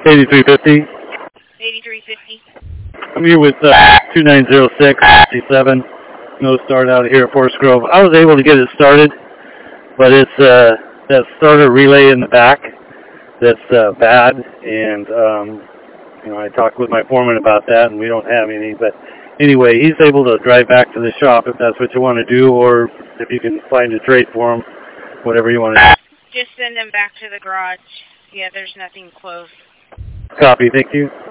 8350. 8350. I'm here with 2906-57. No start out here at Forest Grove. I was able to get it started, but it's that starter relay in the back that's bad, and I talked with my foreman about that, and we don't have any. But anyway, he's able to drive back to the shop if that's what you want to do, or if you can find a trade for him, whatever you want to do. Just send him back to the garage. Yeah, there's nothing close. Copy, thank you.